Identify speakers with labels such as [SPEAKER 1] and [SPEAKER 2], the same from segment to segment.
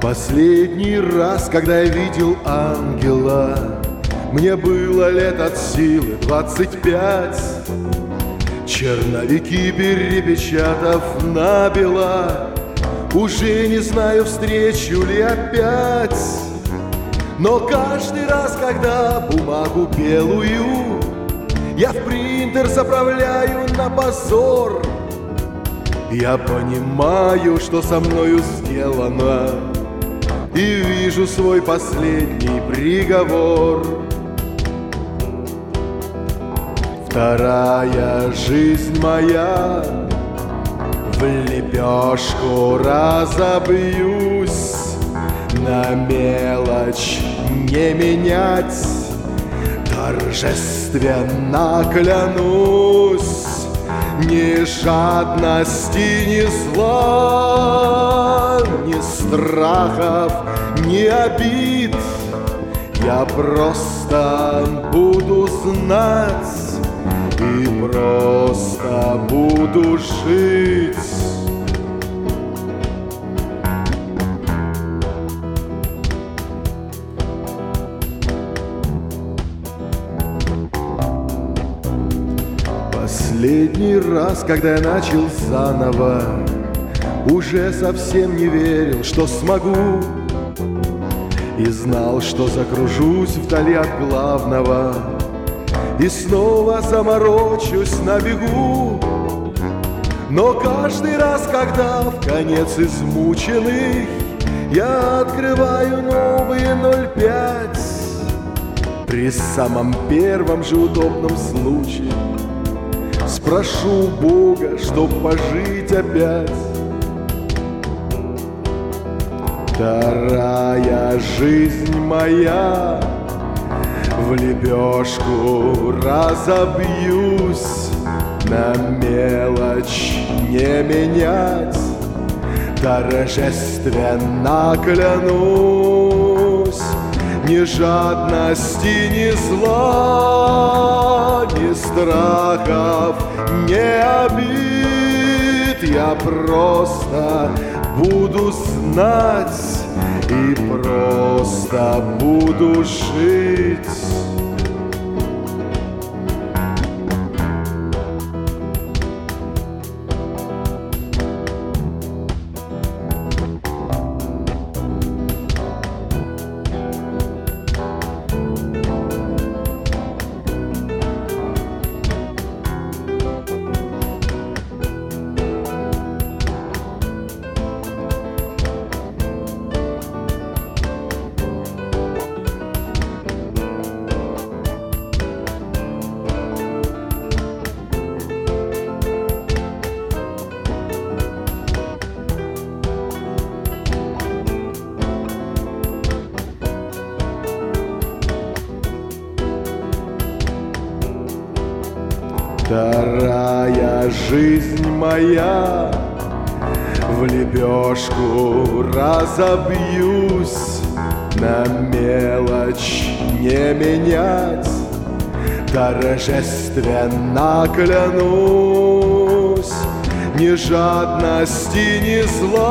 [SPEAKER 1] Последний раз, когда я видел ангела, мне было лет от силы 25. Черновики перепечатав набело, уже не знаю, встречу ли опять. Но каждый раз, когда бумагу белую я в принтер заправляю на позор, я понимаю, что со мною сделано, и вижу свой последний приговор. Вторая жизнь моя, в лепешку разобьюсь, на мелочь не менять, торжественно клянусь, ни жадности, ни зла, ни страхов, ни обид. Я просто буду знать и просто буду жить. Последний раз, когда я начал заново, уже совсем не верил, что смогу, и знал, что закружусь вдали от главного и снова заморочусь на бегу. Но каждый раз, когда в конец измученный я открываю новые 05, при самом первом же удобном случае спрошу Бога, чтоб пожить опять. Вторая жизнь моя, в лепешку разобьюсь, на мелочь не менять, торжественно клянусь, ни жадности, ни зла, ни страхов, ни обид. Я просто буду знать и просто буду жить. Вторая жизнь моя, в лепешку разобьюсь, на мелочь не менять, торжественно клянусь, ни жадности, ни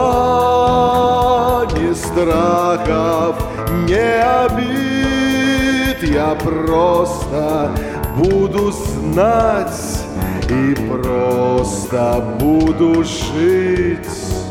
[SPEAKER 1] зла, ни страхов, ни обид. Я просто буду знать и просто буду жить.